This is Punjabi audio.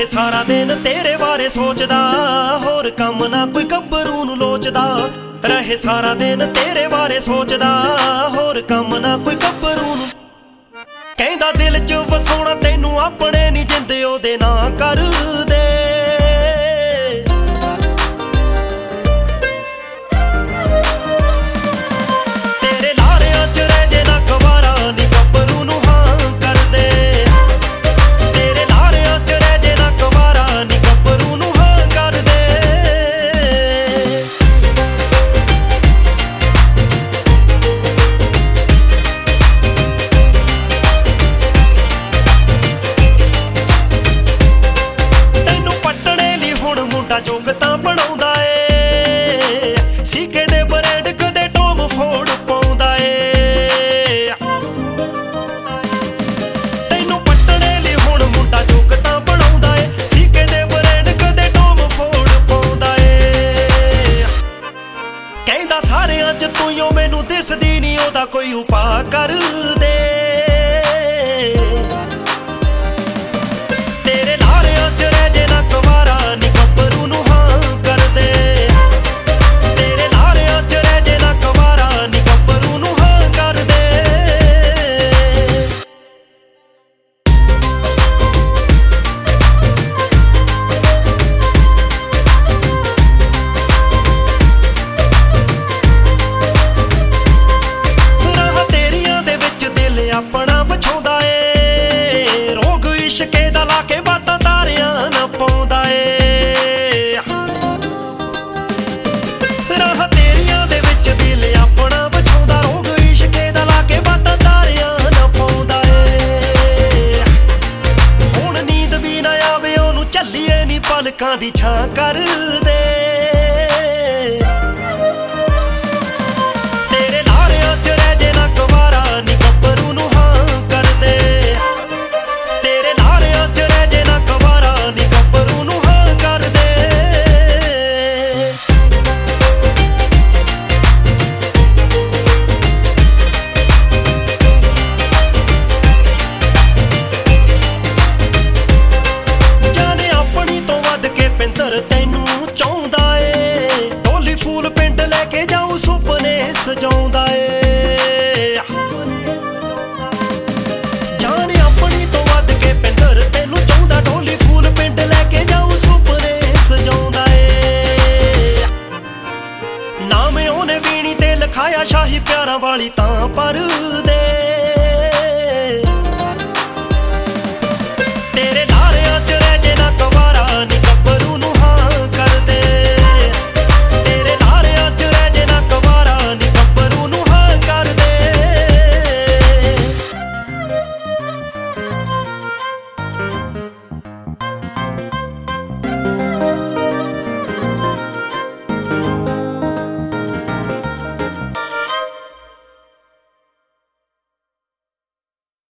ਰਹੇ ਸਾਰਾ ਦਿਨ ਤੇਰੇ ਬਾਰੇ ਸੋਚਦਾ, ਹੋਰ ਕੰਮ ਨਾ ਕੋਈ ਗੱਭਰੂ ਨੂੰ ਲੋਚਦਾ। ਰਹੇ ਸਾਰਾ ਦਿਨ ਤੇਰੇ ਬਾਰੇ ਸੋਚਦਾ, ਹੋਰ ਕੰਮ ਨਾ ਕੋਈ ਗੱਭਰੂ ਨੂੰ। ਕਹਿੰਦਾ ਦਿਲ 'ਚ ਵਸਾਉਣਾ ਤੈਨੂੰ ਆਪਣੇ ਨੀ, ਜਿੰਦ ਉਹਦੇ ਨਾਂ ਕਰ ਦੇ। ਤੇਰੇ ਲਾਰਿਆਂ 'ਚ ਰਹਿ ਜੇ ਨਾ ਗਵਾਰਾ ਨੀ, ਗੱਭਰੂ ਨੂੰ ਹਾਂ ਕਰ ਦੇ। ਤੇਰੇ ਲਾਰਿਆਂ 'ਚ ਰਹਿ ਜੇ ਨਾ ਗਵਾਰਾ ਨੀ, ਗੱਭਰੂ ਨੂੰ ਹਾਂ ਕਰ ਦੇ। ਜੋਗਤਾਂ ਬਣਾਉਂਦਾ ਏ, ਸੀਕੇ ਦੇ ਬਰੈਂਡ ਕਦੇ ਟੋਮ ਫੋੜ ਪਾਉਂਦਾ ਏ। ਤੈਨੂੰ ਪੱਟਣੇ ਲਈ ਹੁਣ ਮੁੰਡਾ ਜੋਗਤਾਂ ਬਣਾਉਂਦਾ ਏ, ਸੀਕੇ ਦੇ ਬਰੈਂਡ ਕਦੇ ਟੋਮ ਫੋੜ ਪਾਉਂਦਾ ਏ। ਕਹਿੰਦਾ ਸਾਰਿਆਂ 'ਚ ਤੂੰ ਓ ਮੈਨੂੰ ਦਿਸਦੀ ਨੀ, ਉਹਦਾ ਕੋਈ ਉਪਾਅ ਕਰ ਦੇ। ਤੇਰੇ ਲਾਰਿਆਂ 'ਚ ਰਹਿ ਜੇ ਨਾ ਗਵਾਰਾ ਨੀ, ਗੱਭਰੂ ਨੂੰ ਹਾਂ ਕਰ ਦੇ। ਤੇਰੇ ਲਾਰਿਆਂ 'ਚ ਰਹਿ ਜੇ ਨਾ ਗਵਾਰਾ ਨੀ, ਗੱਭਰੂ ਨੂੰ ਹਾਂ ਕਰ ਦੇ। ਰਾਹਾਂ ਤੇਰੀਆਂ ਦੇ ਵਿੱਚ ਦਿਲ ਆਪਣਾ ਵਿਛਾਉਂਦਾ ਏ, ਰੋਗ ਇਸ਼ਕੇ ਦਾ ਲਾ ਕੇ ਬਾਤਾਂ ਤਾਰਿਆਂ ਨਾ ਪਾਉਂਦਾ ਏ। ਰਾਹਾਂ ਤੇਰੀਆਂ ਦੇ ਵਿੱਚ ਦਿਲ ਆਪਣਾ ਵਿਛਾਉਂਦਾ, ਰੋਗ ਇਸ਼ਕੇ ਦਾ ਲਾ ਕੇ ਬਾਤਾਂ ਤਾਰਿਆਂ ਨਾ ਪਾਉਂਦਾ ਏ। ਹੁਣ ਨੀਂਦ ਵੀ ਨਾ ਆਵੇ ਉਹਨੂੰ, ਝੱਲੀਏ ਨੀ ਪਲਕਾਂ ਦੀ ਛਾਂ ਕਰ ਦੇ। ਤੇਰੇ ਲਾਰਿਆਂ 'ਚ ਰਹਿ ਜੇ ਨਾ ਗਵਾਰਾ ਨੀ, ਗੱਭਰੂ ਨੂੰ ਹਾਂ ਕਰ ਦੇ। ਤੇਰੇ ਲਾਰਿਆਂ 'ਚ ਰਹਿ ਜੇ ਨਾ ਗਵਾਰਾ ਨੀ, ਗੱਭਰੂ ਨੂੰ ਹਾਂ ਕਰ ਦੇ। ਜਾਣੇ ਆਪਣੀ ਤੋਂ ਵੱਧ ਕੇ ਪਿੰਦਰ ਤੈਨੂੰ ਚਾਹੁੰਦਾ ਏ, ਢੋਲੀ ਫੂਲ ਪਿੰਡ ਲੈ ਕੇ ਜਾਊ ਸੁਪਨੇ ਸਜਾਉਂਦਾ ਏ। ਜਾਣੇ ਆਪਣੀ ਤੋਂ ਵੱਧ ਕੇ ਪਿੰਦਰ ਤੈਨੂੰ ਚਾਹੁੰਦਾ, ਢੋਲੀ ਫੂਲ ਪਿੰਡ ਲੈ ਕੇ ਜਾਊ ਸੁਪਨੇ ਸਜਾਉਂਦਾ ਏ। ਨਾਮ ਉਹਨੇ ਵੀਣੀ ਤੇ ਲਿਖਾਇਆ, ਸ਼ਾਹੀ ਪਿਆਰਾਂ ਵਾਲੀ ਤਾਂ ਪਰ ਦੇ।